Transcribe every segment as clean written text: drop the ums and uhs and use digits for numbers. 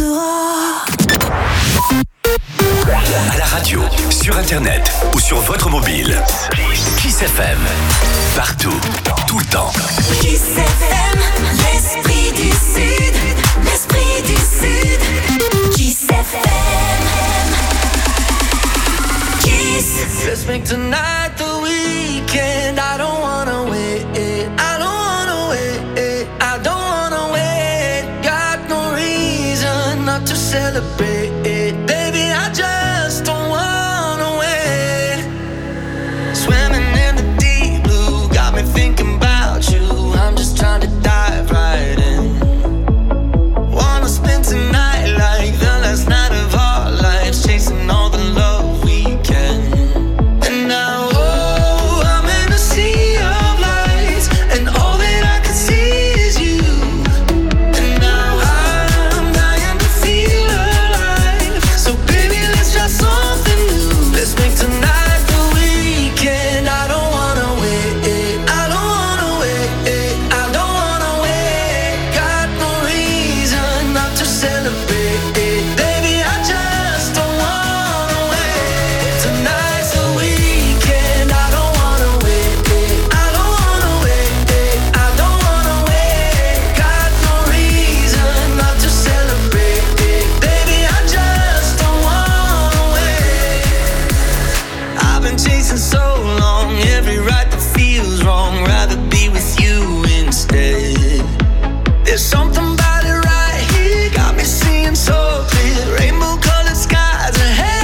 dehors. À la radio, sur internet ou sur votre mobile. Kiss FM. Partout, tout le temps. Kiss FM, l'esprit du Sud. L'esprit du Sud. Kiss FM. Kiss. Let's make tonight the weekend. I don't wanna wait. I don't wanna wait. I don't wanna wait. Got no reason not to celebrate. Baby, I just don't wanna wait. Swimming in the deep blue, got me thinking about you. I'm just trying to dive right in. Wanna spend tonight like the last night of our lives, chasing all the love we can. And now, oh, I'm in a sea of lights, and all that I can see is you. And now I'm dying to feel alive. So baby, let's try something new. Let's make tonight the weekend. I don't wanna wait. I don't wanna wait. I don't wanna wait. Got no reason not to celebrate. Baby, I just don't wanna wait. Tonight's the weekend. I don't wanna wait. I don't wanna wait. I don't wanna wait. Got no reason not to celebrate. Baby, I just don't wanna wait. I've been chasing so long, every right that feels wrong. Rather be with you instead. There's something about it right here, got me seeing so clear. Rainbow-colored skies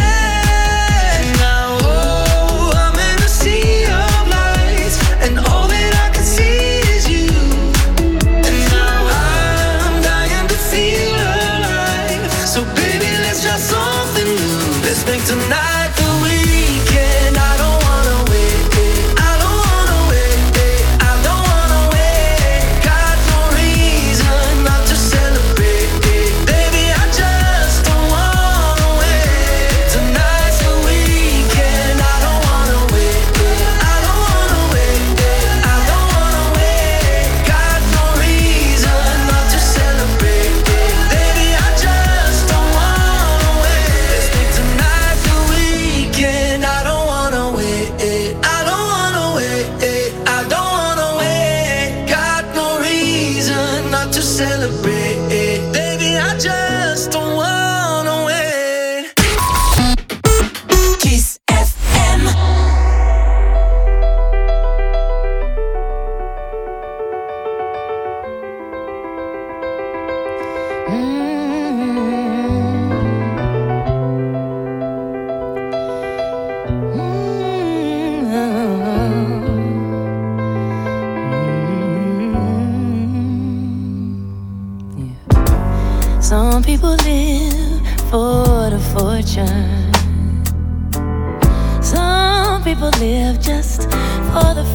ahead. Now, oh, I'm in a sea of lights, and all that I can see is you. And now I'm dying to feel alive. So baby, let's try something new. Let's make tonight the weekend. I don't wanna wait. I don't wanna wait. I don't wanna wait. Got no reason not to celebrate. Baby, I just don't wanna wait. Tonight's the weekend. I don't wanna wait. I don't wanna wait. I don't wanna wait. Got no reason not to celebrate. Baby, I just don't wanna wait. Let's make tonight the weekend. I don't wanna wait. I don't wanna wait. I don't wanna wait. Got no reason not to celebrate. Baby, I just don't wanna wait. Kiss FM. Some people live for the fortune. Some people live just for the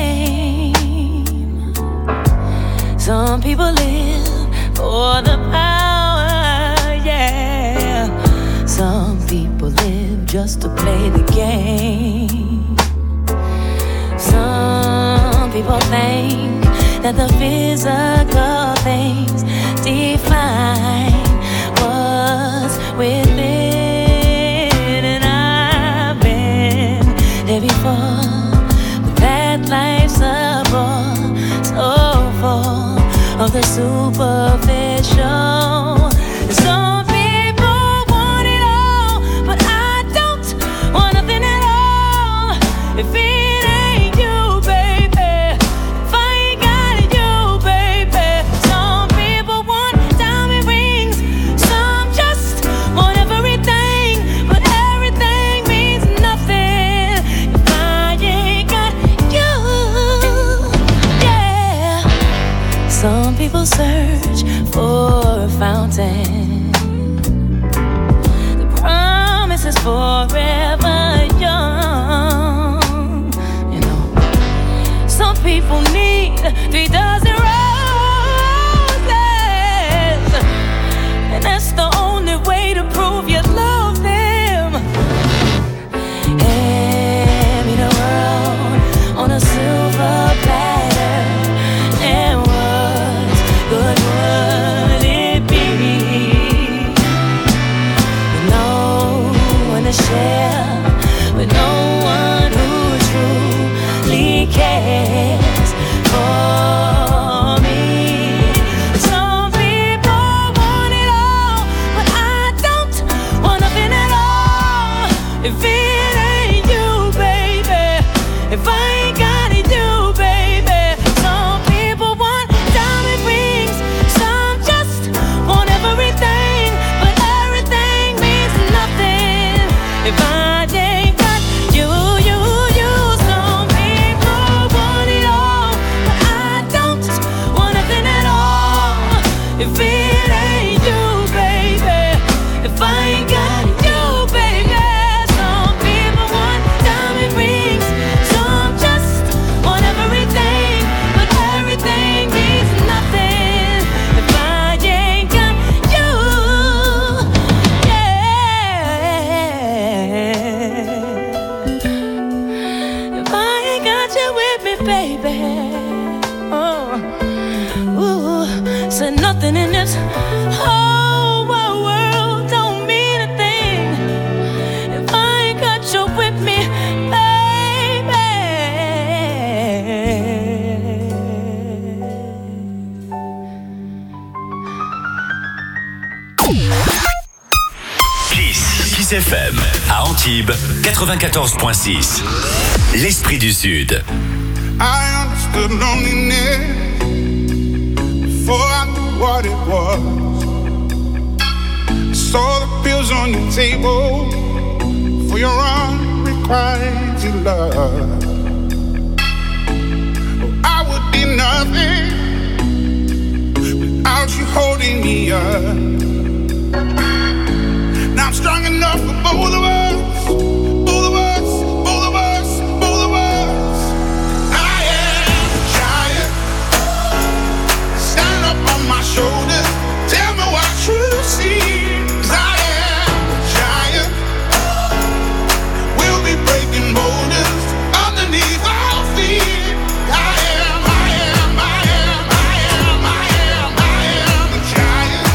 fame. Some people live for the power, yeah. Some people live just to play the game. Some people think that the physical things define what's within. And I've been there before, but that life's a bore so full of the superficial. Some people want it all, but I don't want nothing at all. If it ain't you, baby, if I ain't got you, baby. Some people want diamond rings, some just want everything, but everything means nothing if I ain't got you, yeah. Some people search for a fountain. The promise is forever young. You know, some people need 3 dozen roses, and that's the only way to prove you love them. Hand me the world on a silver platter, and what good would it be Kiss FM à Antibes 94.6. L'Esprit du Sud. I understood loneliness before I knew what it was. I saw the pills on your table for your unrequited love. Oh, I would be nothing without you holding me up. Now I'm strong enough for both of us. Both of us, both of us, both of us. I am a giant. Stand up on my shoulders. Tell me what you see. 'Cause I am a giant. We'll be breaking boulders underneath our feet. I am a giant.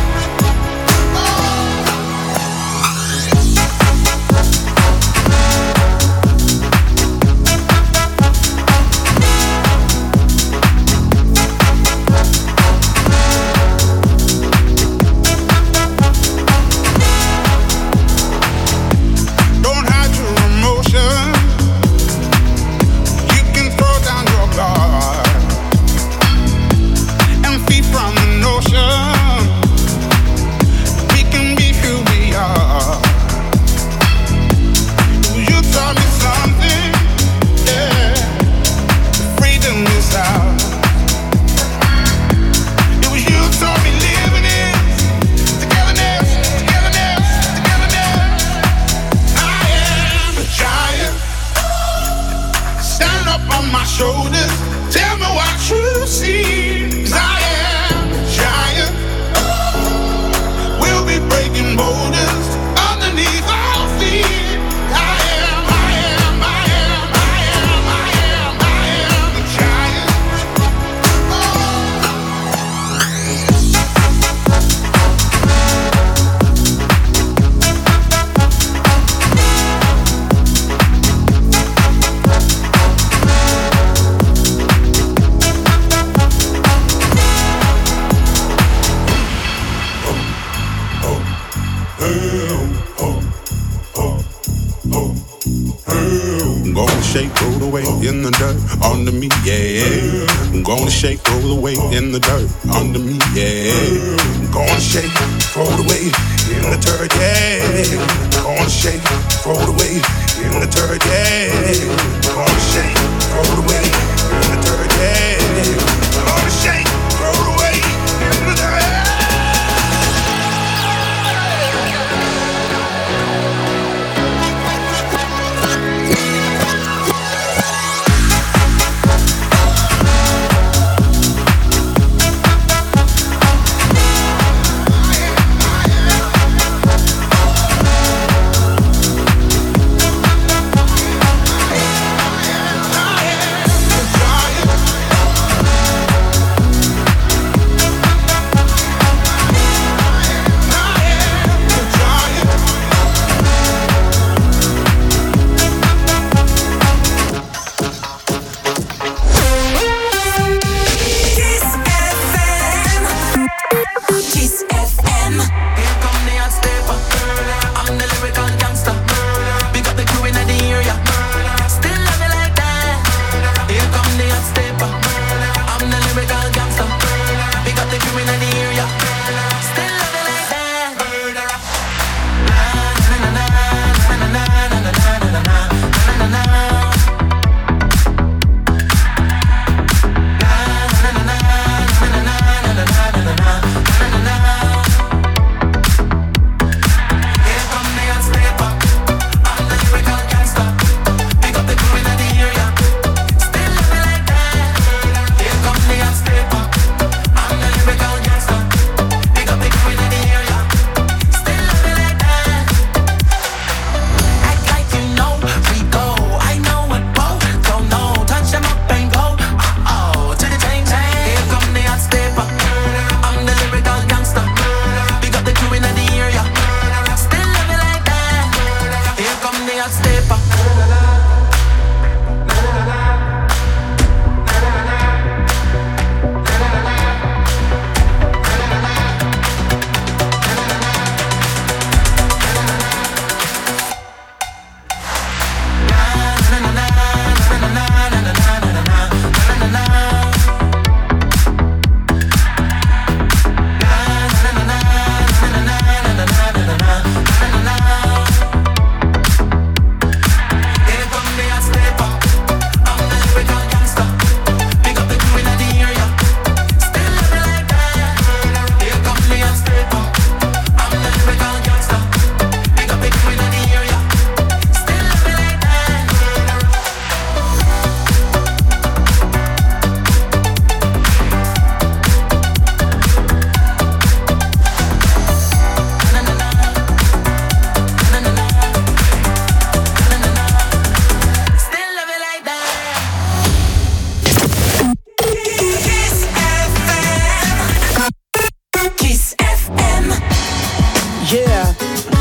Yeah.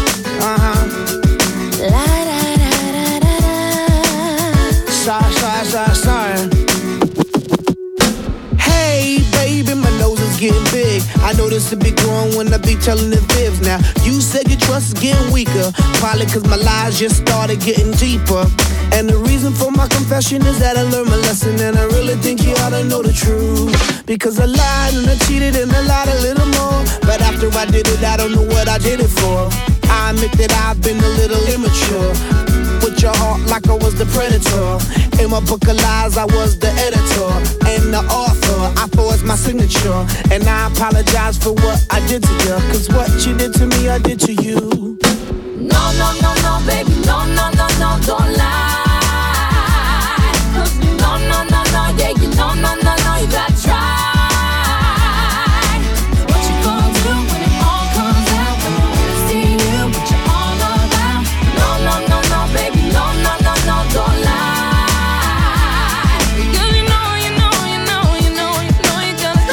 La da da da da da. Sorry. Hey, baby, my nose is getting big. I know this will be growing when I be telling the fibs. Now, you said your trust is getting weaker. Probably cause my lies just started getting deeper. And the reason for my confession is that I learned my lesson. And I really think you ought to know the truth. Because I lied and I cheated and I lied a little more. But after I did it, I don't know what I did it for. I admit that I've been a little immature. With your heart like I was the predator. In my book of lies, I was the editor and the author. I forged my signature, and I apologize for what I did to you. Cause what you did to me, I did to you. No, no, no, no, baby, no, no, no, no, don't lie. No, no, no, no, yeah, you no, no, no, no, you gotta try. What you gonna do when it all comes out? When you really see you, what you all about? No, no, no, no, baby, no, no, no, no, don't lie. Because you know you gotta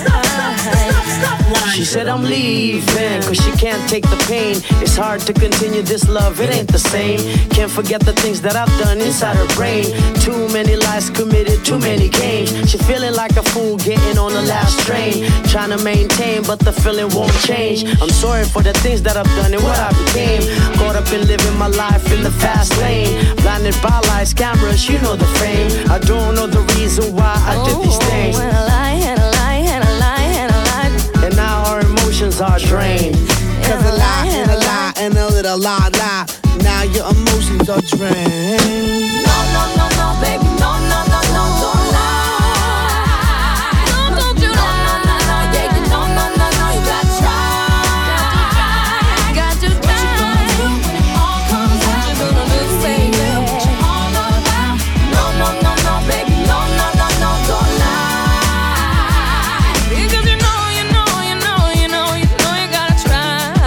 try. She said I'm leaving, cause she can't take the pain. It's hard to continue this love, it ain't the same. Can't forget the things that I've done inside her brain. Too many lies committed, too many games. She feeling like a fool getting on the last train. Trying to maintain, but the feeling won't change. I'm sorry for the things that I've done and what I became. Caught up in living my life in the fast lane. Blinded by lights, cameras, you know the fame. I don't know the reason why I did these things. And a lie, and a lie, and a lie, and a lie. And now our emotions are drained. Cause a lie and a lie and a little lie. Now your emotions are drained. No, no, no, no, baby, no, no, no, no, don't lie. No, don't you lie. No, no, no, yeah, you no, no, no, no, you gotta try. Got to try. What you gonna do when it all comes out? What you gonna do, baby? What you all about? No, no, no, no, baby, no, no, no, no, don't lie. Because you know you gotta try.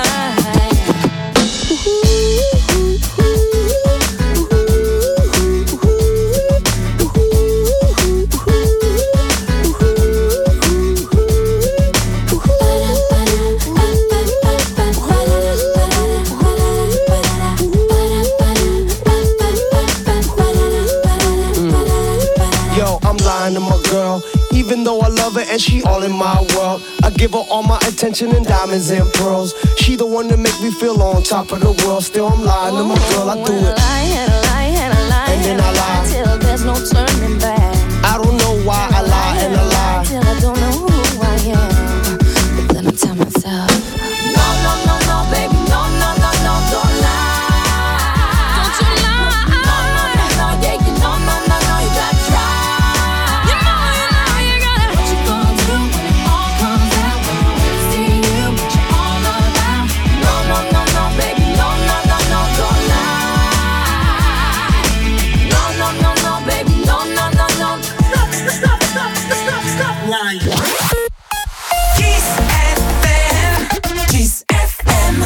Yo, I'm lying to my girl. Even though I love her and she all in my world, I give her all my attention and diamonds and pearls. She the one that make me feel on top of the world. Still I'm lying to my girl, I do it. And then I lie till there's no turning back. I don't know why I lie and I lie. Till I don't know who I am. But then I tell myself, no, no, no, no, baby, no, no, no, no, don't lie. Don't you lie. No, no, no, no, yeah, you no, no, no, no, you gotta try. You gotta. What you gonna do when it all comes out? When you really see you, what you all about? No, no, no, no, baby, no, no, no, no, don't lie. No, no, no, no, baby, no, no, no, no. Stop lying. Kiss FM. Kiss FM.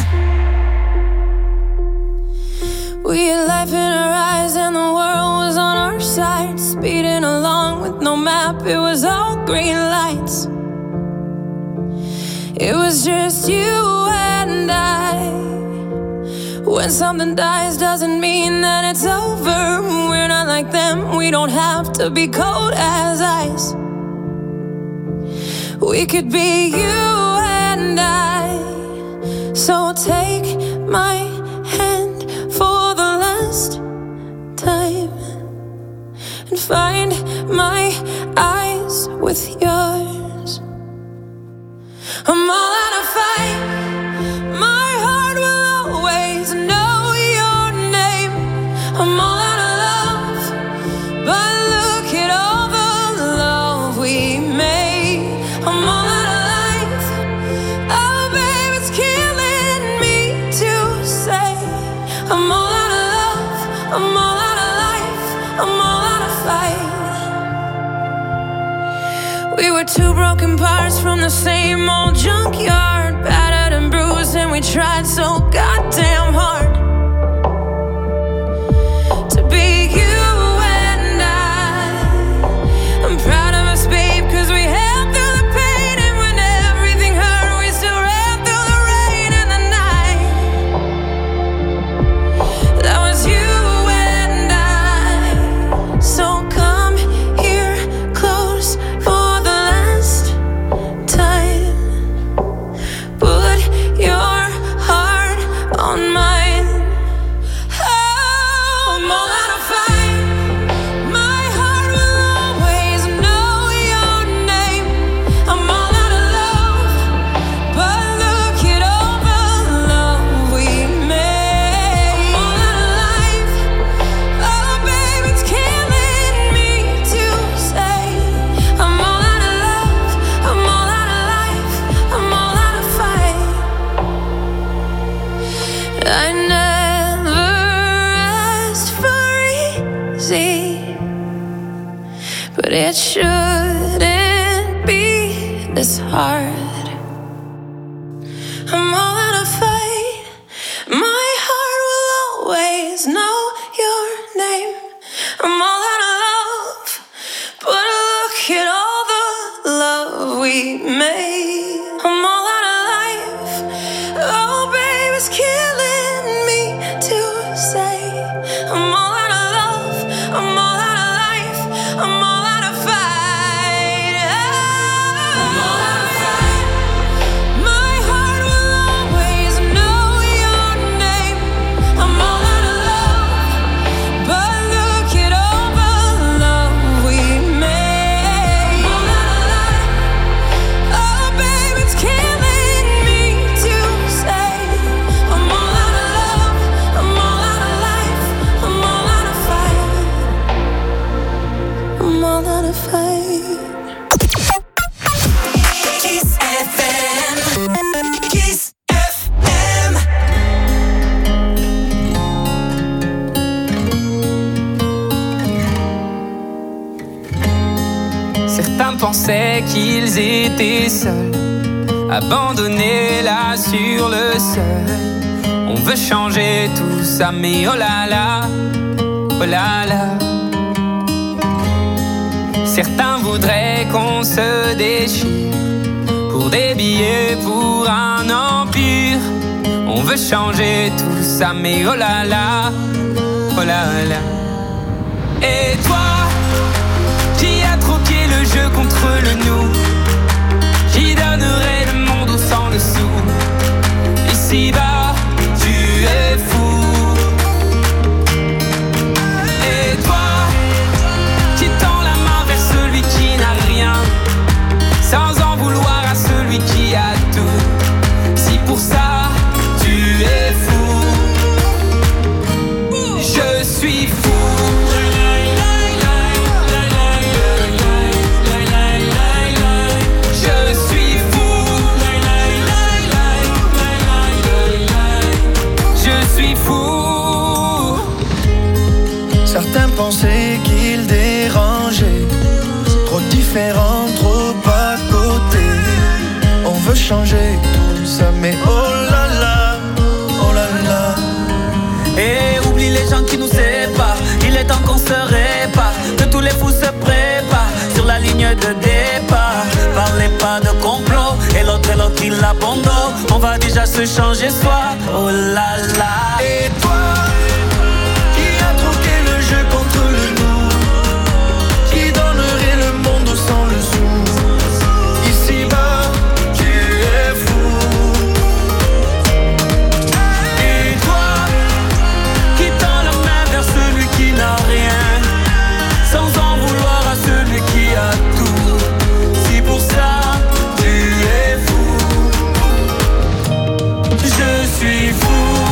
We had life in our eyes and the world was on our side. Speeding along with no map, it was all green lights. It was just you and I. When something dies doesn't mean that it's over. We're not like them, we don't have to be cold as ice. We could be you and I. So take my hand for the last time and find my eyes with yours. I'm all out of fight. My heart will always know your name. I'm all out of love, but look at all the love we made. I'm all out of life. Oh, babe, it's killing me to say. I'm all out of love. I'm all out of life. I'm all out of fight. We were two broken parts from the same old junkyard, battered and bruised, and we tried so goddamn hard to be you and I. I'm proud of us, babe, cause we held through the pain, and when everything hurt, we still ran through the rain and the night. on mine. Oh, I'm all out of fight. My heart will always know your name. I'm all out of love, but look at all the love we made. I'm all out of life. Oh, baby, it's killing me to say. I'm all out of love. I'm all out of life. I'm all out of fight. I never asked for easy, but it shouldn't be this hard. I'm all out of fight. My heart will always know your name. I'm all out of love, but look at all the love we made. I'm all out of life. Oh, baby, it's killing me to say. I'm all out of love. I'm all out of life. I'm all out of fight. I'm all out of fight. My heart will always know your name. I'm all out of love, but look at all the love we made. I'm all out of life. Oh, baby, it's killing me to say. I'm all out of love. I'm all out of life. I'm all out of fight. I'm all out of fight. Kiss FM. Kiss FM. Certains pensaient qu'ils étaient seuls, abandonnés là sur le sol. On veut changer tout ça, mais oh là là, oh là là. Certains voudraient qu'on se déchire pour des billets, pour un empire. On veut changer tout ça, mais oh là là, oh là là. Et toi, qui a troqué le jeu contre le nous, qui donnerait le monde au sang le sou. Ici-bas, tu es fou. Et toi, qui tend la main vers celui qui n'a rien, sans en vouloir à celui qui a tout. Si pour ça, tu es fou, je suis fou. Certains pensaient qu'ils dérangeaient, trop différents, trop à côté. On veut changer tout ça, mais oh là là, oh là là. Et oublie les gens qui nous séparent, il est temps qu'on se répare, que tous les fous se préparent sur la ligne de départ. Parlez pas de complot, et l'autre il abandonne. On va déjà se changer soi, oh là là. Et toi, contre le nous, qui donnerait le monde sans le sou. Ici-bas, tu es fou. Et toi, qui tend la main vers celui qui n'a rien, sans en vouloir à celui qui a tout. Si pour ça, tu es fou, je suis fou.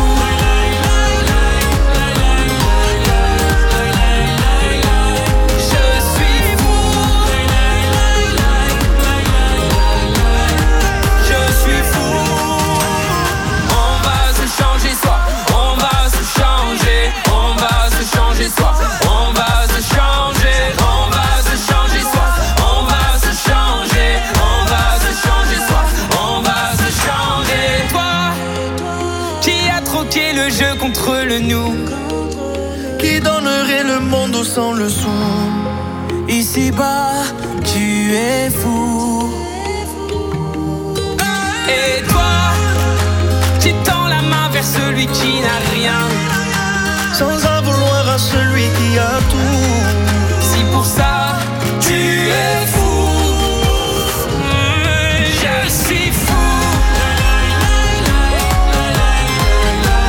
Contre le nous, qui donnerait le monde au sang le sou. Ici-bas, tu es fou. Et toi, qui tends la main vers celui qui n'a rien, sans en vouloir à celui qui a tout. Si pour ça, tu es fou. Je suis fou.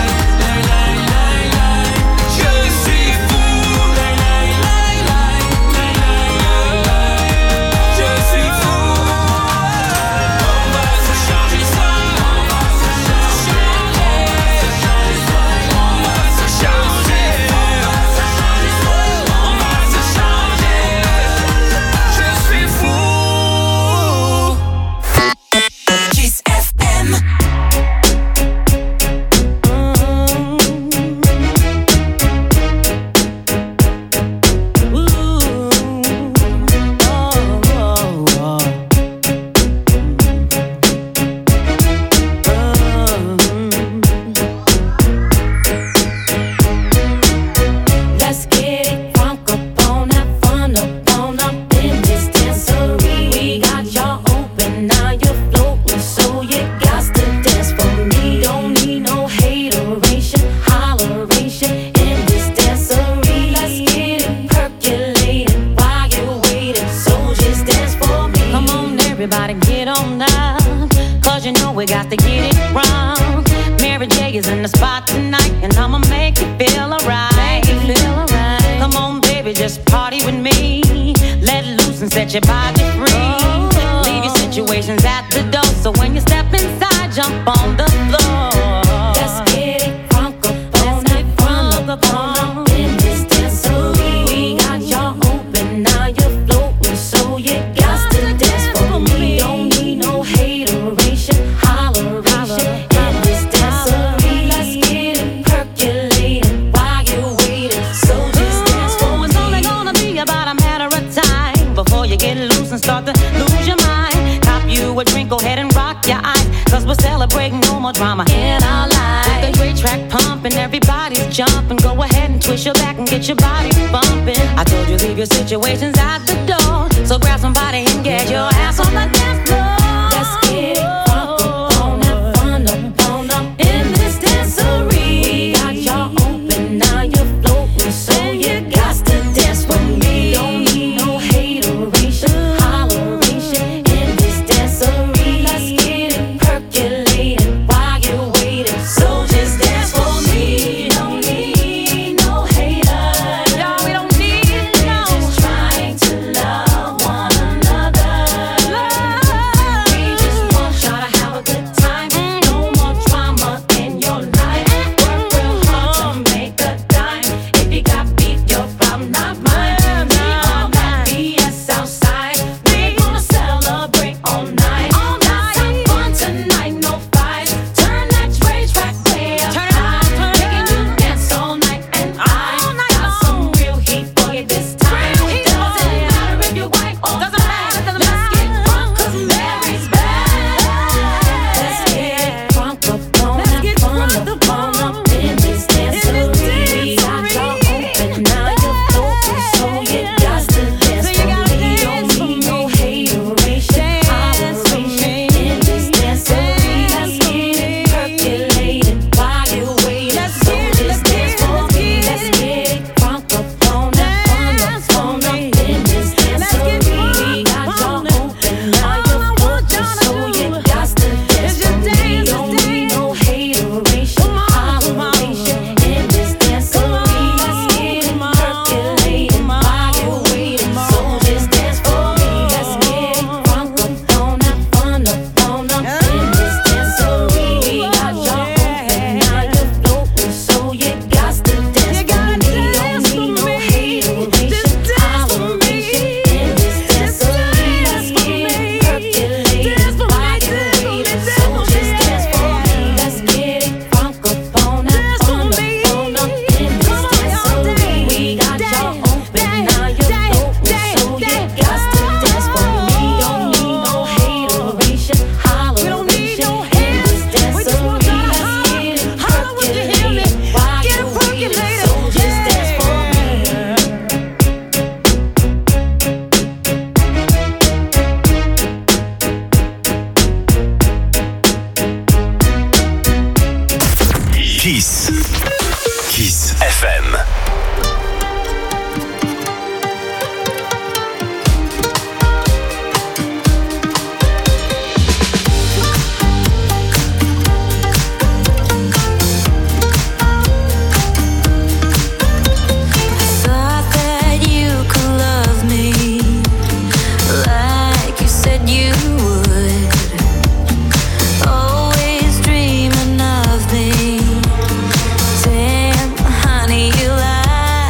spot tonight, and I'ma make you feel alright. Come on, baby, just party with me. Let loose and set your body free. Leave your situations at the door, so when you step inside, jump on the floor. Let's get it crunk up on it, crunk up on in this dancery. We got y'all open, now you're floating, so you got to dance for me. Don't need no hateration, holleration in this dancery. Let's get it percolating while you're waiting, so just dance for me. It's only gonna be about a matter of time before you get loose and start to lose your mind. Cop you a drink, go ahead and rock your eyes, cause we're celebrating no more drama in our lives. With the great track pumping, everybody's jumping. Go ahead and twist your back and get your body bumping. I told you leave your situations at the door, so grab somebody and get your ass on the dance floor. Let's get it crunk up on that fun up in this dancery. We got y'all open, now you're floating, so you got to dance with me. Don't need no hateration, holleration in this dancery. Let's get it percolating while you're waiting, so just dance for me. Don't need no haters, no, we don't need no. We're just trying to love one another. We just want y'all to have a good time. No more drama in your life. Work real hard to make a dime. If you got beef, your problem, not mine. We all got BS outside. We gonna celebrate all night. Let's have fun tonight, no fights. Turn that track way up high. Making you dance all night, and I got some real heat for you this time. Doesn't matter if you're white or black. Let's get drunk 'cause Mary's back. Let's get drunk up on that fun up in this dancery. We got y'all open, now you're floating, so you got to dance for me. Don't need no hateration, holleration in this dancery. Let's get it percolating while you're waiting, so just dance for me. Let's get it crunk up on that fun up in this dancery. We got y'all open, now you're floating, so you got to dance for me. Don't need no hateration, holleration in this dancery. Let's get it percolating while you're waiting, so just dance for me. Let's get it crunk up on that fun up in this dancery. We got y'all open, now you're floating, so you got to dance for me. Don't need no hateration, holleration in this dancery. Let's get it percolating while you're waiting, so just dance for me. Let's get it crunk up on that fun up in this dancery. We got y'all open, now you're floating, so you got to dance for me. Don't need no hateration, holleration in this dancery. Let's get it percolating while you're waiting, so just dance for me. Kiss. Kiss FM. Thought that you could love me like you said you would. Always dreaming of me. Damn, honey, you lied.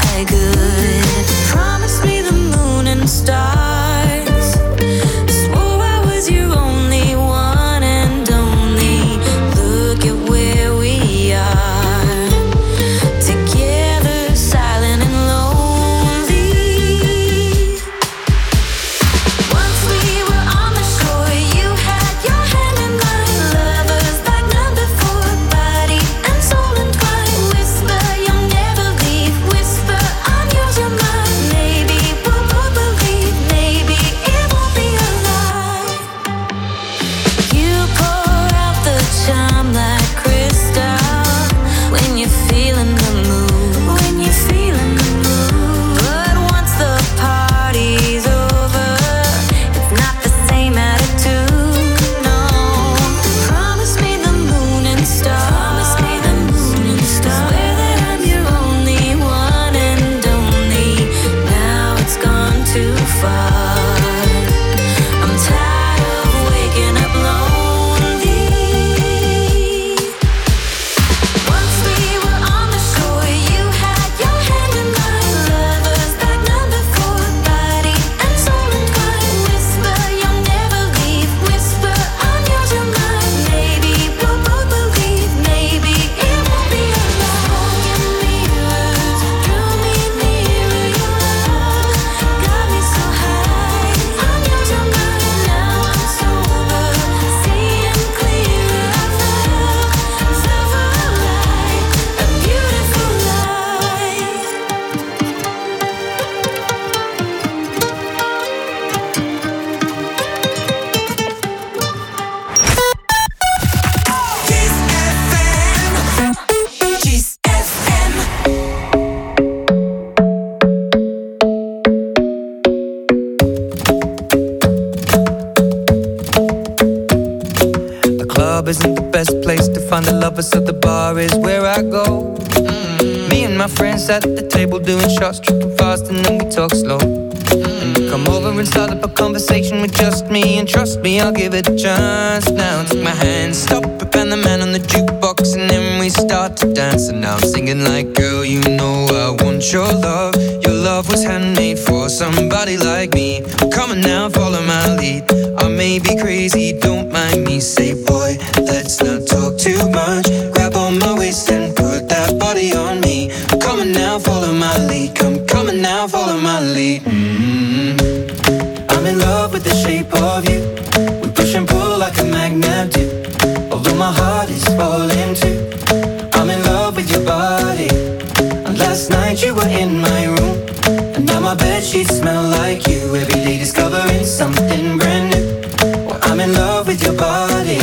over, so the bar is where I go. Me and my friends at the table doing shots, tripping fast, and then we talk slow. And you come over and start up a conversation with just me, and trust me, I'll give it a chance. Now take my hand, stop it, and the man on the jukebox, and then we start to dance. And now I'm singing like, girl, you know I want your love. Your love was handmade for somebody like me. Come on now, follow my lead. I may be crazy, don't mind me. Say, boy, let's not talk too much. Grab on my waist and put that body on me. Come on now, follow my lead. Come on now, follow my lead. I'm in love with the shape of you. We push and pull like a magnet do. Although my heart is falling too. I'm in love with your body. And last night you were in my room, and now my bedsheets smell like you. Every day discovering something brand new. Well, I'm in love with your body.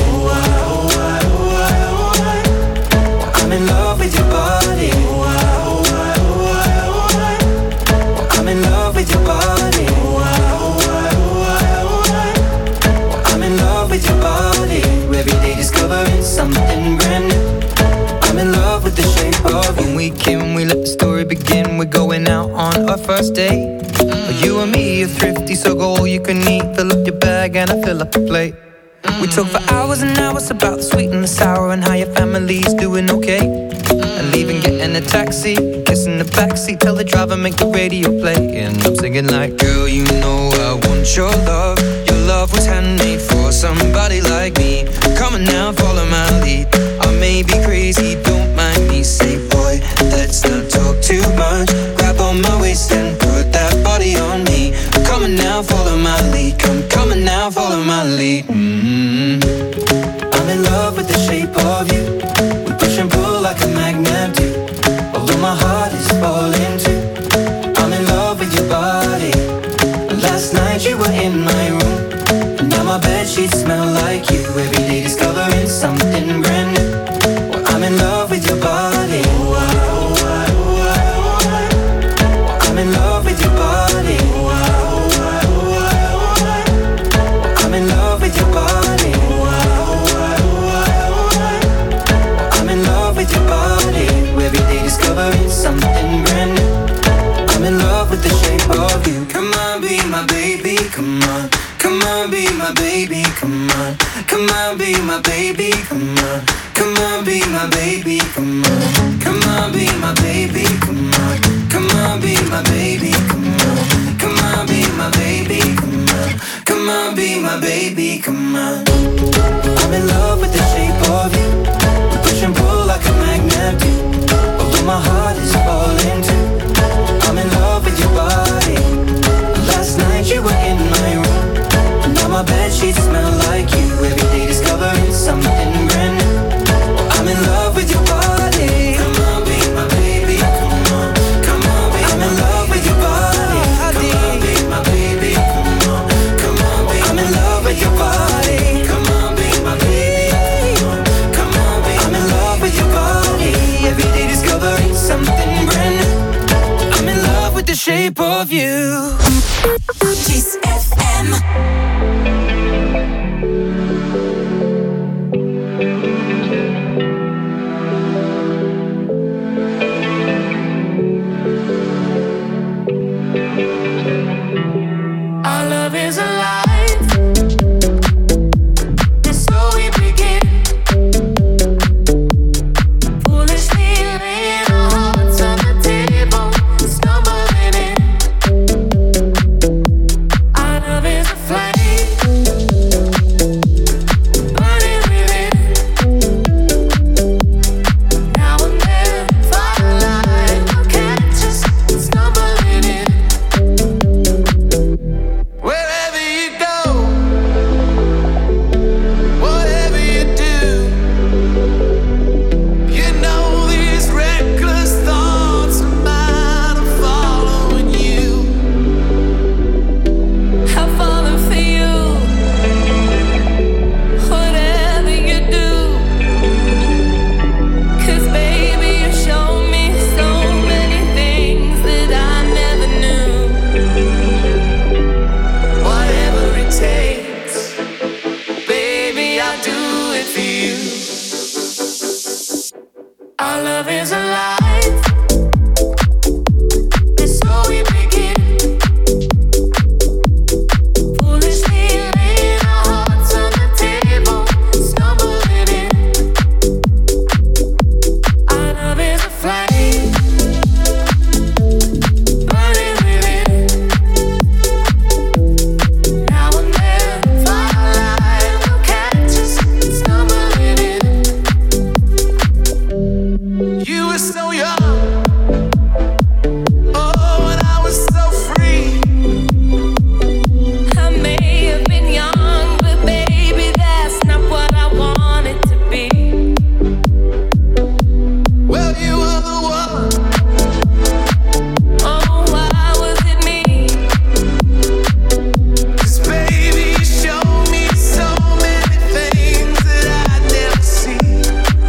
I'm in love with your body. I'm in love with your body. I'm in love with your body. Every day discovering something brand new. I'm in love with the shape of you. When we came, we let the story begin. We're going out on our first date. You and me are thrifty, so go all you can eat. Fill up your bag and I fill up the plate. We talk for hours and hours about the sweet and the sour, and how your family's doing okay. And leaving, getting a taxi, kissing the backseat, tell the driver make the radio play. And I'm singing like, girl, you know I want your love. Your love was handmade for somebody like me. Come on now, follow my lead. I may be crazy, don't mind me. Say, boy, let's not talk too much. Grab on my waist and put that body on me. Come on now, follow my lead. Come on now, follow my lead. I'm in love with the shape of you. We push and pull like a magnet do. Although my heart is falling too. I'm in love with your body. Last night you were in my room, and now my bedsheets smell like you. Every day discovering something brand new. Well, I'm in love with your body. I'm in love with your body. I'm in love with your body. I'm in love with your body. Every day discovering something brand new. I'm in love with the shape of you. Come on, be my baby, come on. Come on, be my baby, come on. Come on, be my baby, come on. Come on, be my baby, come on. Come on, be my baby, come on. Come on, be my baby, come on. Come on, be my baby, come on. Come on, be my baby, come on. I'm in love with the shape of you. We push and pull like a magnet do. Although my heart is falling too. I'm in love with your body. Last night you were in my room, and now my bedsheets smell like you. Every day discovering something brand new. I'm in love with your body. Come on, be my baby. Come on, come on, be I'm in love with your body. Come on, be my baby. Come on, come on, be I'm in love with your body. Come on, be my baby. Come on, be I'm in love with your body. Every day discovering something brand new. I'm in love with the shape of you. Kiss FM. Our love is alive, and so we begin. Foolishly laying our hearts on the table, stumbling in. Our Our love is alive. And so we begin. Foolishly laying our hearts on the table, stumbling in. Our love is a flame, burning within. Now and then, firelight will catch us stumbling in. You were so young, oh, and I was so free. I may have been young, but baby, that's not what I wanted to be. Well, you were the one. Oh, why was it me? 'Cause baby, you showed me so many things that I'd never seen.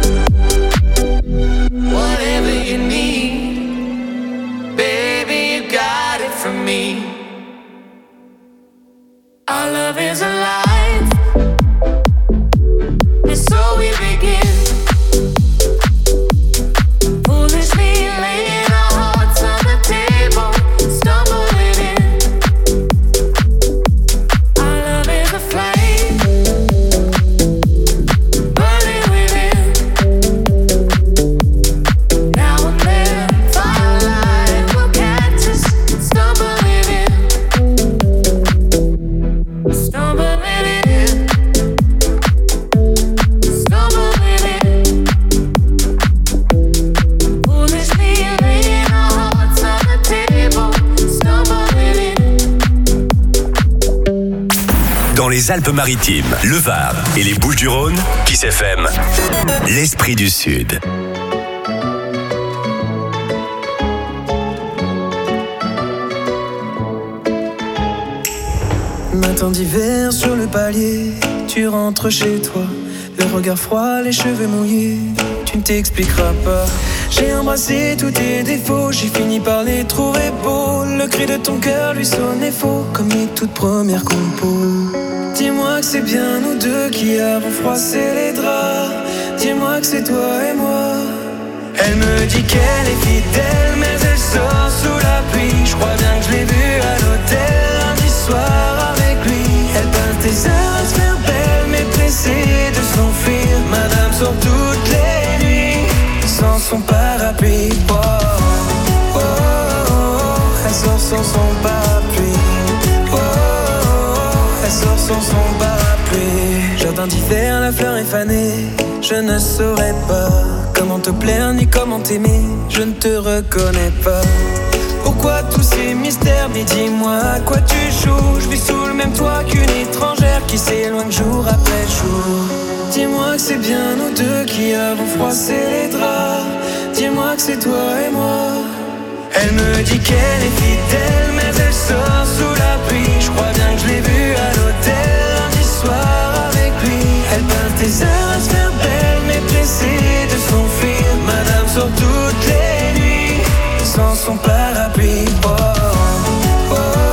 Whatever you need, baby, you got it from me. Our love is alive, and so we begin. Foolishly laying our hearts on the table, stumbling in. Our love is a flame, burning within. Now and then, firelight will catch us stumbling in. Stumbling in. Stumbling in. Foolishly laying our hearts on the table, stumbling in. Dans les Alpes-Maritimes, le Var et les Bouches-du-Rhône, Kiss FM, l'esprit du Sud. Matin d'hiver sur le palier, tu rentres chez toi, le regard froid, les cheveux mouillés, tu ne t'expliqueras pas. J'ai embrassé tous tes défauts, j'ai fini par les trouver beaux. Le cri de ton cœur lui sonnait faux, comme les toutes premières compos. Dis-moi que c'est bien nous deux qui avons froissé les draps. Dis-moi que c'est toi et moi. Elle me dit qu'elle est fidèle, mais elle sort sous la pluie. Je crois bien que je l'ai vue à l'hôtel lundi soir avec lui. Elle passe des heures à se faire belle, mais pressée de s'enfuir. Madame sort toutes les nuits sans son parapluie. Oh, oh, oh, oh. Elle sort sans son parapluie. Oh, oh, oh. Elle sort sans son parapluie. Jardin d'hiver, la fleur est fanée. Je ne saurais pas comment te plaire ni comment t'aimer. Je ne te reconnais pas. Pourquoi tous ces mystères? Mais dis-moi à quoi tu joues. Je vis sous le même toit qu'une étrangère qui s'éloigne jour après jour. Dis-moi que c'est bien nous deux qui avons froissé les draps. Dis-moi que c'est toi et moi. Elle me dit qu'elle est fidèle, mais elle sort sous la pluie. Je crois bien que je l'ai vue à l'hôtel lundi soir avec lui. Elle passe des heures à se faire belle, mais pressée de s'enfuir. Madame sort toutes les nuits sans son parapluie. Oh, oh, oh,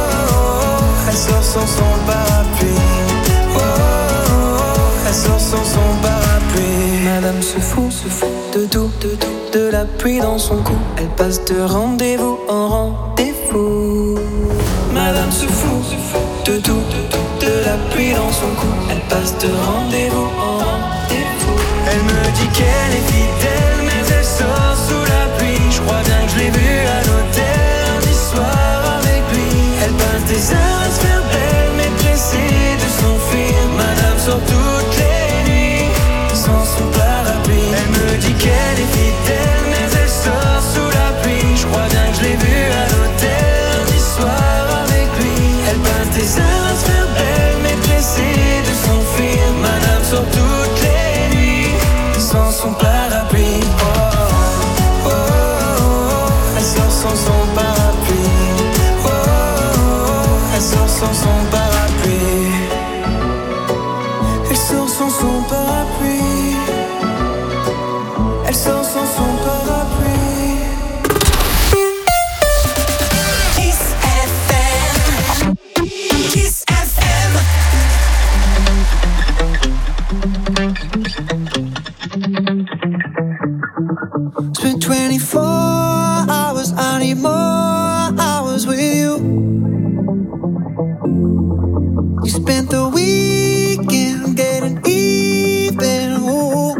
oh. Elle sort sans son parapluie. Oh, oh, oh. Elle sort sans son parapluie. Madame se fout de tout, de la pluie dans son cou. Elle passe de rendez-vous en rendez-vous. Madame se fout de tout, de la pluie dans son cou. Elle passe de rendez-vous en rendez-vous. Elle me dit qu'elle est fidèle, mais elle sort sous la pluie. Je crois bien que je l'ai vue à l'hôtel lundi soir avec lui. Elle passe des heures à se faire belle, mais pressée de s'enfuir. Madame sort toutes les nuits sans son parapluie. Elle me dit qu'elle est fidèle, mais elle sort sous la pluie. Je crois bien que je l'ai vue à l'hôtel lundi soir avec lui. Elle passe des heures à se faire belle, mais pressée de s'enfuir. Madame sort toutes les nuits sans son parapluie. Oh, oh, oh, oh. Elle sort sans son parapluie. Oh, oh, oh. Elle sort sans son parapluie. Elle sort sans son parapluie. Elle sort sans son parapluie. Kiss FM. Kiss FM. Spent 24 hours, I need more hours with you. You spent the weekend getting even. Ooh.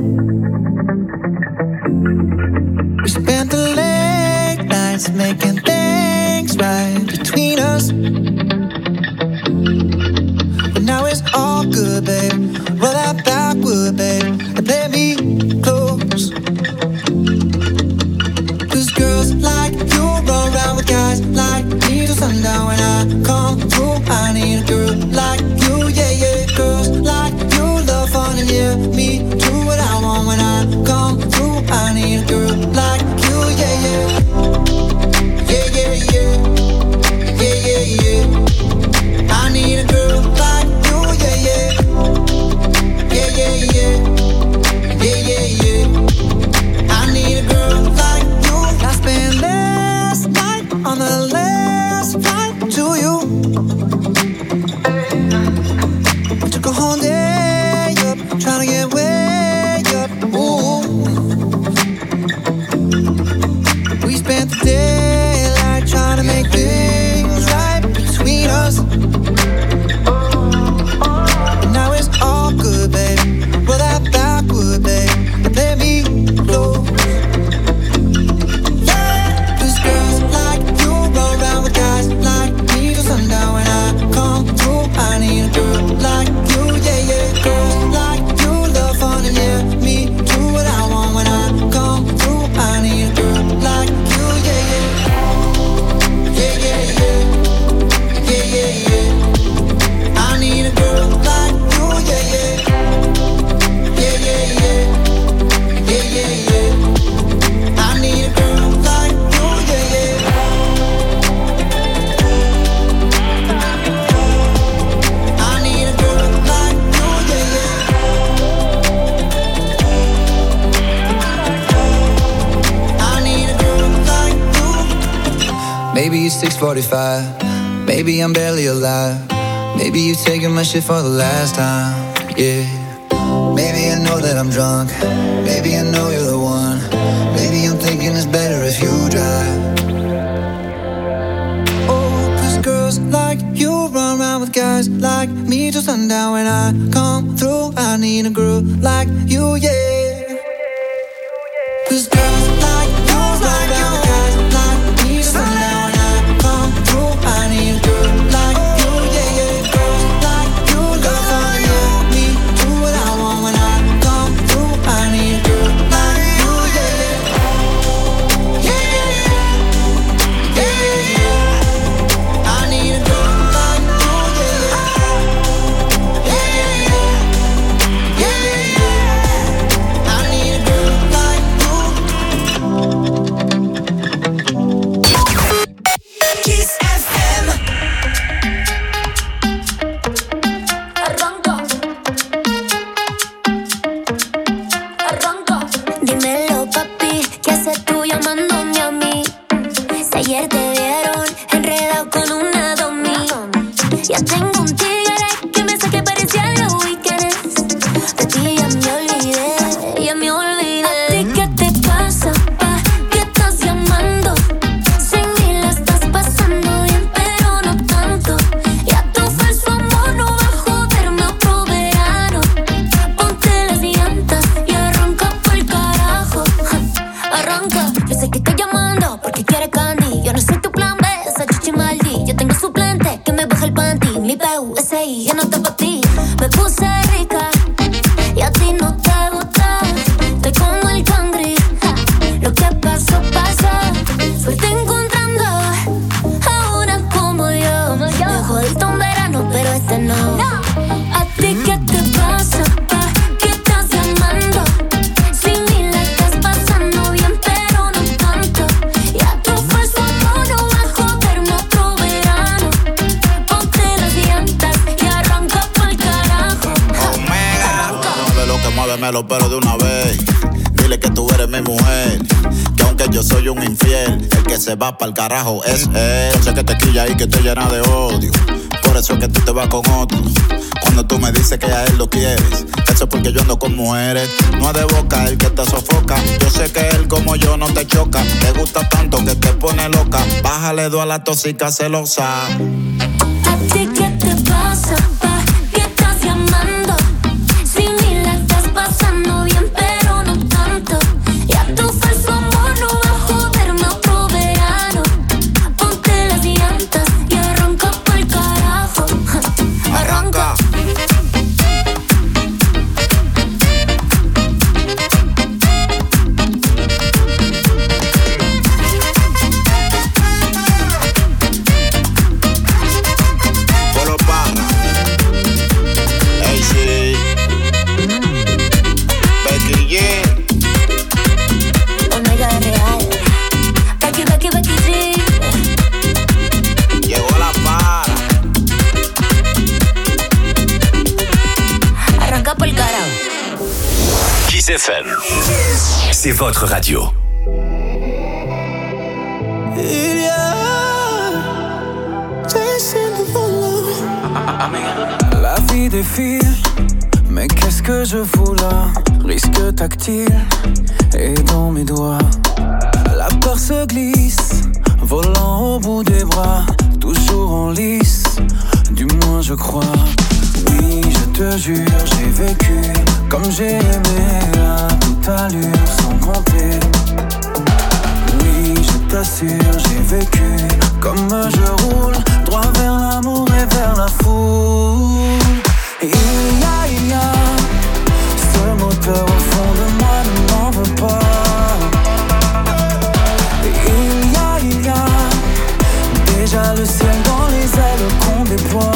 We spent the late nights making things right between us. But now it's all good, babe. Roll that backward, babe, and let me close. Cause girls like you run around with guys like me till sundown. When I come through, I need a girl like you, yeah, yeah. Girls like you love fun and yeah, me do what I want. When I come through, I need a girl like you, yeah, yeah. Yeah, yeah, yeah. Yeah, yeah, yeah. I need a girl like you, yeah, yeah. Yeah, yeah, yeah. Yeah, yeah, yeah. I need a girl like you. I spent last night on the last flight to you. We took a whole day up, trying to get way up. Ooh. We spent the daylight trying to make things right between us. And now it's all good, babe. Roll that backward, babe, and let me close. Yeah, 'cause girls like you roll around with guys like me till sundown. When I come through, I need a girl like you, yeah, yeah. Girls like you love fun and yeah, me do what I want. When I come through, I need a girl like you, yeah, yeah. Yeah, yeah, yeah. Yeah, yeah, yeah. I need a girl like you, yeah, yeah. Yeah, yeah, yeah. Yeah, yeah, yeah. I need a girl like you, yeah, yeah. I need a girl like you, yeah, yeah. I need a girl like you. Maybe it's 6:45. Maybe I'm barely alive. Maybe you taking my shit for the last time. Yeah. Maybe I know that I'm drunk. Maybe I know you're the one. Maybe I'm thinking it's better if you drive. Oh, 'cause girls like you run around with guys like me till sundown. When I come through, I need a girl like you, yeah. 'Cause girls like you run around with guys like me till sundown. When I come through, I need a girl like you, yeah, yeah. Girls like you love fun, yeah, me do what I want. When I come through, I need a girl like you, yeah, yeah. Yeah, yeah, yeah. Yeah, yeah, yeah. I need a girl like you, yeah, yeah. Yeah, yeah, yeah. Yeah, yeah, yeah. I need a girl like you. Kiss FM. Dímelo, papi, ¿qué haces tú llamándome a mí? Si ayer te vieron enredado con una domi. Ya tengo un tigre que me saque parecía los weekends. De ti ya me olvidé, ya me olvidé. ¿A ti qué te pasa, pa? ¿Qué estás llamando? Sin mí la estás pasando bien, pero no tanto. Ya tu falso amor no va a joderme otro verano. Ponte las llantas y arranca por el carajo. Arranca, yo sé que estoy llamando porque quieres candy. Yo no soy tu plan B, esa chichi maldi. Yo tengo suplente que me baja el panty. Mi PUSI, ya no está pa' ti. Me puse rica y a ti no te gusta. Estoy como el cangri, lo que pasó, pasó. Suerte encontrando a una como yo. Me jodiste un verano, pero este no. ¿A ti qué te pasa, pa? ¿Qué estás llamando? Sin mí la estás pasando bien, pero no tanto. Ya tu falso amor no va a joderme otro verano. Ponte las llantas y arranca pa'l carajo. Omega, de lo que muéveme los pelos de una vez. Dile que tú eres mi mujer, que aunque yo soy un infiel, el que se va pa'l carajo es él. Sé que te quilla y que te llena de odio. Por por eso es que tú te vas con otro. Cuando tú me dices que a él lo quieres, eso es porque yo ando con mujeres. No es de boca el que te sofoca. Yo sé que él como yo no te choca. Te gusta tanto que te pone loca. Bájale 2 a la tóxica celosa. ¿A ti qué te pasa, pa? ¿Qué estás llamando? Si ni la estás pasando bien, pero no tanto. Ya tu falso amor no va a joderme otro verano. Ponte las llantas y arranca pa'l carajo. Arranca. Kiss FM, c'est votre radio. La vie défile, mais qu'est-ce que je fous là? Risque tactile et dans mes doigts. La peur se glisse, volant au bout des bras, toujours en lice, du moins je crois. Oui, je te jure, j'ai vécu comme j'ai aimé à toute allure, sans compter. Oui, je t'assure, j'ai vécu comme je roule, droit vers l'amour et vers la foule. Il y a ce moteur au fond de moi, ne m'en veux pas. Il y a déjà le ciel dans les ailes qu'on déploie.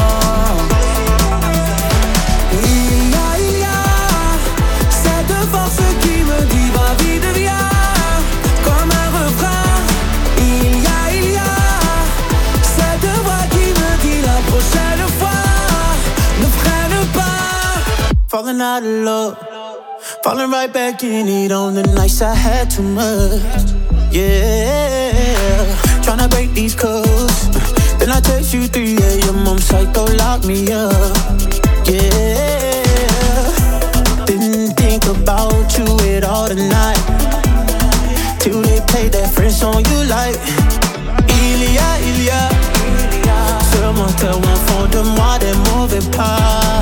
Il y a cette force qui me dit va vie devient comme un refrain. Il y a cette voix qui me dit la prochaine fois ne freine pas. Falling out of love, falling right back in it on the nights I had too much. Yeah, tryna break these codes. Then I text you 3 a.m. I'm psycho, lock me up. Yeah, didn't think about you at all tonight, till they played that French song you like. Il y a ce moteur au fond de moi, des mauvais pas.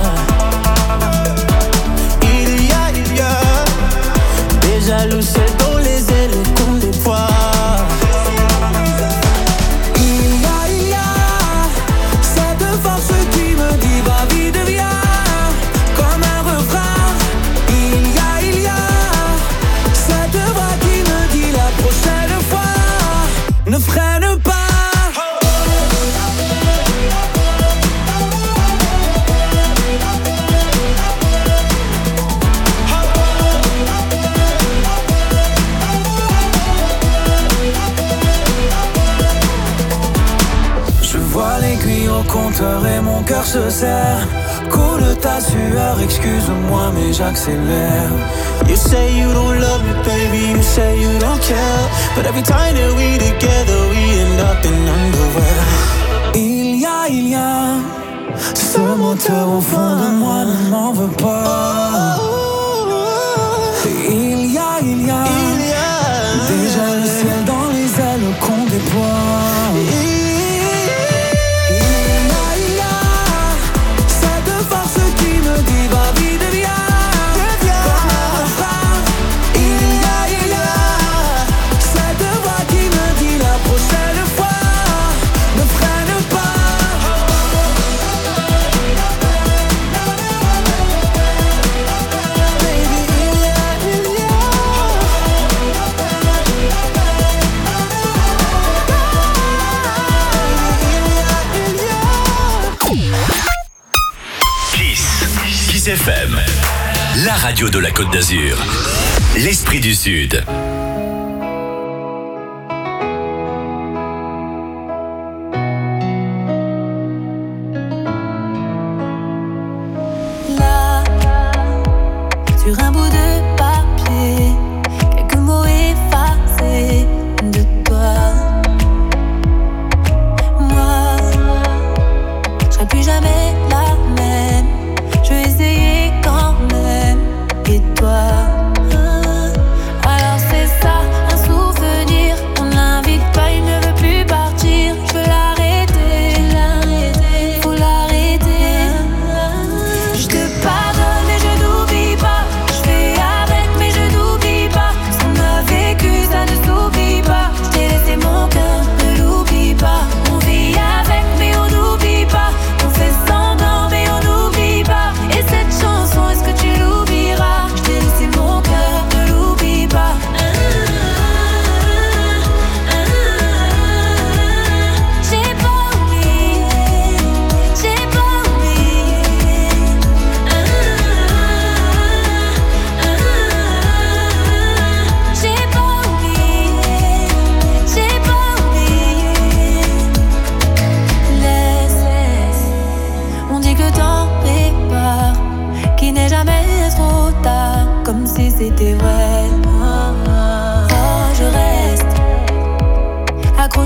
Il y a déjà le ciel dans les ailes qu'on déploie. Il y a cette force qui me dit va vie devient comme un refrain. Il y a cette voix qui me dit la prochaine fois ne freine pas. Je vois l'aiguille au compteur et mon cœur se serre. Coule ta sueur, excuse-moi mais j'accélère. You say you don't love me, baby, you say you don't care, but every time that we together, we end up in underwear. Il y a ce moteur au fond de moi, ne m'en veux pas. Il y a déjà le ciel dans les ailes qu'on déploie. Il y a cette force qui me dit va vie devient comme un refrain. Il y a cette voix qui me dit la prochaine fois ne freine pas. Kiss FM, la radio de la Côte d'Azur, l'esprit du Sud. Là, sur un bout de papier, quelques mots effacés de toi. Moi, je serai plus jamais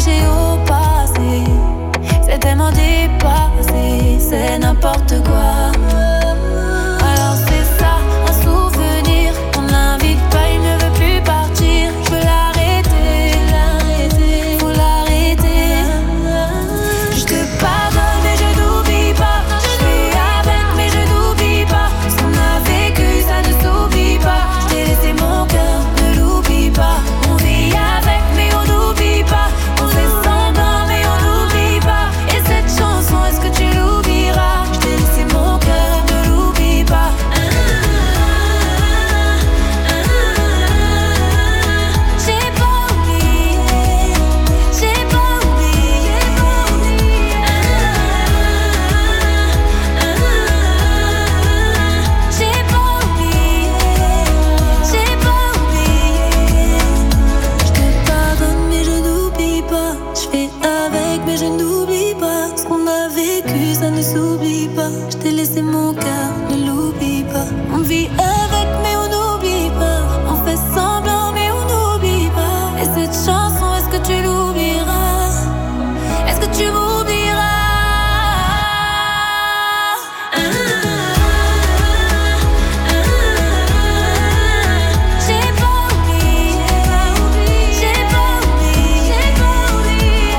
j'ai au passé. C'est tellement dépassé, c'est n'importe quoi. Alors c'est ça, un souvenir. On l'invite pas, il ne veut plus partir. Je veux l'arrêter, faut l'arrêter. Je te pardonne mais je n'oublie pas. Je suis avec mais je n'oublie pas. Ce qu'on a vécu ça ne s'oublie pas. Je t'ai laissé mon cœur, ne l'oublie pas. On vit avec mais on n'oublie pas. On fait semblant mais on n'oublie pas. Et cette chanson, est-ce que tu l'oublieras? Je t'ai laissé mon cœur, ne l'oublie pas. J'ai pas oublié, j'ai pas oublié. J'ai pas oublié, j'ai pas oublié. Je te pardonne mais je n'oublie pas. Je fais avec mais je n'oublie pas. Ce qu'on a vécu ça ne s'oublie pas. Je t'ai laissé mon cœur, ne l'oublie pas. On vit avec mais on n'oublie pas. On fait semblant mais on n'oublie pas. Et cette chanson, est-ce que tu l'oublieras? Est-ce que tu m'oublieras? J'ai pas oublié, j'ai pas oublié, j'ai pas oublié.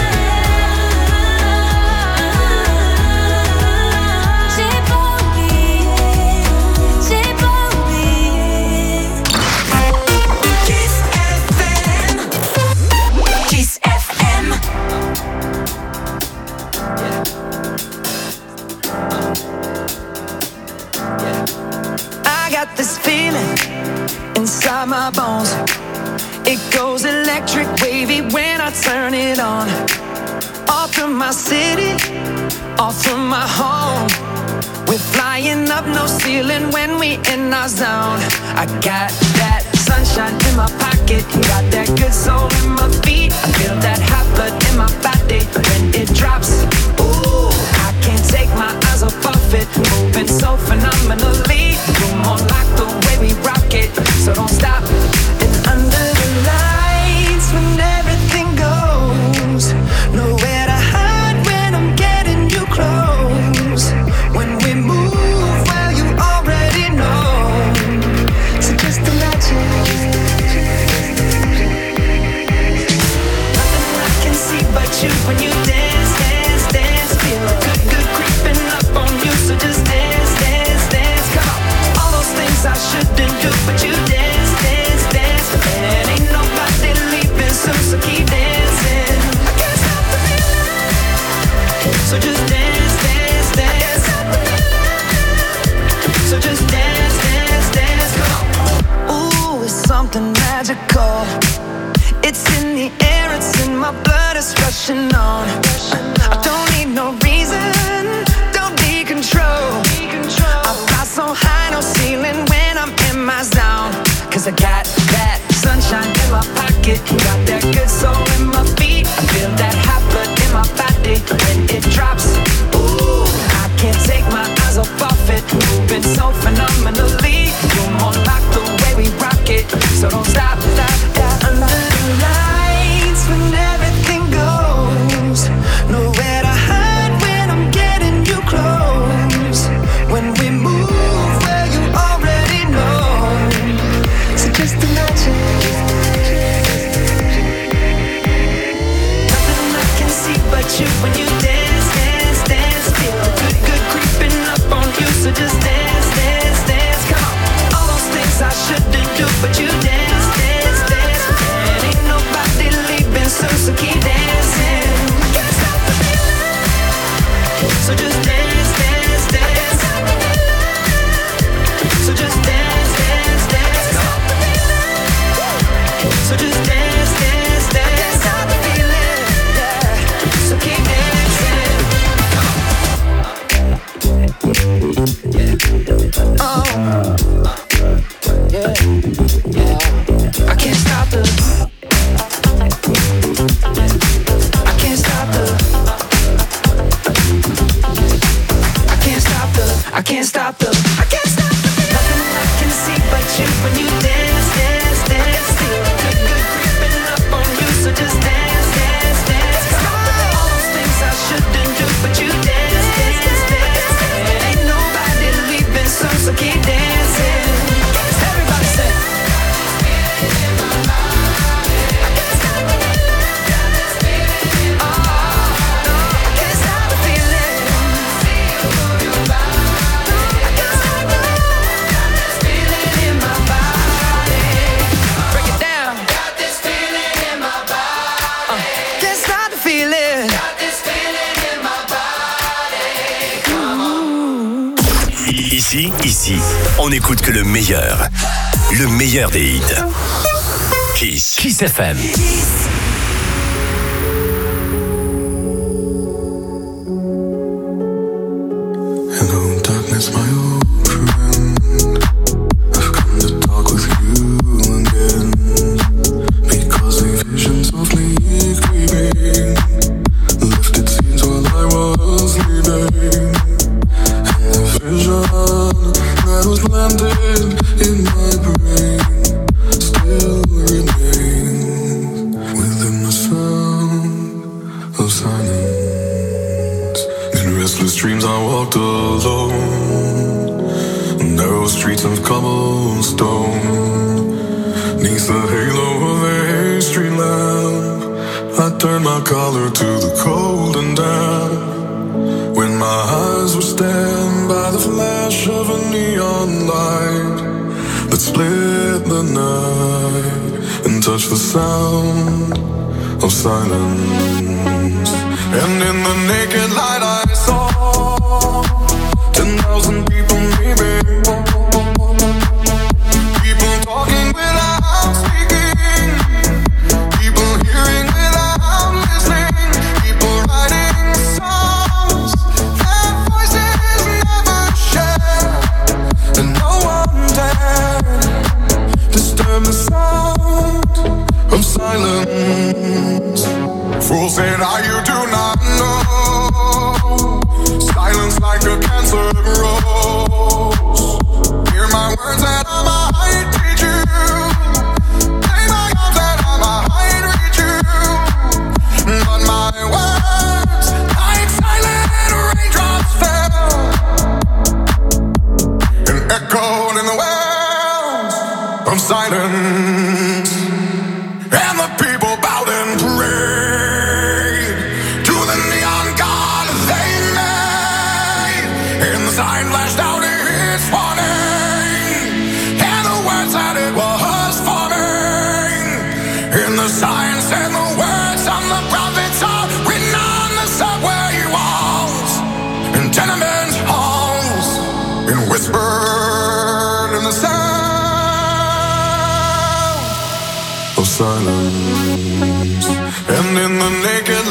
J'ai pas oublié, j'ai pas oublié. Kiss FM. Kiss FM. I got this feeling inside my bones. It goes electric wavy when I turn it on. Off from my city, off from my home. We're flying up no ceiling when we in our zone. I got that sunshine in my pocket, got that good soul in my feet. I feel that hot blood in my body when it drops. Ooh, I can't take my eyes off of it, moving so phenomenally. You're more like the way we rock it, so don't stop. And under the lights when everything goes, nowhere to hide when I'm getting you close. When we move, well you already know. So just imagine. Nothing I can see but you when you dance, dance, dance. Feel good, good creeping up on you. So just dance, dance, dance. Come on. All those things I shouldn't do, but you dance, dance, dance. And ain't nobody leaving soon, so keep dancing. I can't stop the feeling. So just dance, dance, dance. So just dance, dance, dance. Come on. Ooh, it's something magical. It's in the air, it's in my blood, it's rushing on. I don't need no reason, don't need control. I fly so high, no ceiling when I'm in my zone. Cause I got that sunshine in my pocket, got that good soul in my feet. I feel that hot blood in my body when it drops. Ooh, I can't take my eyes off of it, moving so phenomenally. You're more like the way we rock it, so don't stop, stop, stop. Under the lights when everything goes, nowhere to hide when I'm getting you close. When we move, well you already know. So just imagine. Nothing I can see but you when you dance, dance, dance. Feel good, good creeping up on you. So just dance, dance, dance. Come on. All those things I shouldn't do, but you dance, dance. Ici, on n'écoute que le meilleur. Le meilleur des hits. Kiss FM. Hello, darkness, my old friend. I've come to talk with you again. Because a vision softly creeping left its scenes while I was sleeping. And the vision that was landed in my brain still remains within the sound of silence. In restless dreams I walked alone, narrow streets of cobblestone. Neath the halo of a street lamp, I turned my collar to the cold and damp. When my eyes were stabbed by the flash of a neon light that split the night and touched the sound of silence. And in the naked light I saw 10,000 people maybe. People talking without speaking, people hearing without listening, people writing songs that voices never share. And no one dared disturb the sound of silence. Fool said, you do not know. Silence like a cancer grows. Hear my words that I might teach you. Play my arms that I might reach you. But my words, like silent raindrops fell and echoed in the wells of silence. And the people bowed and prayed to the neon god they made. And the sign flashed out its warning, and the words that it was forming. And the sign said the words on the prophets are written on the subway walls and tenement halls, and whispered in the sound of silence. And in the naked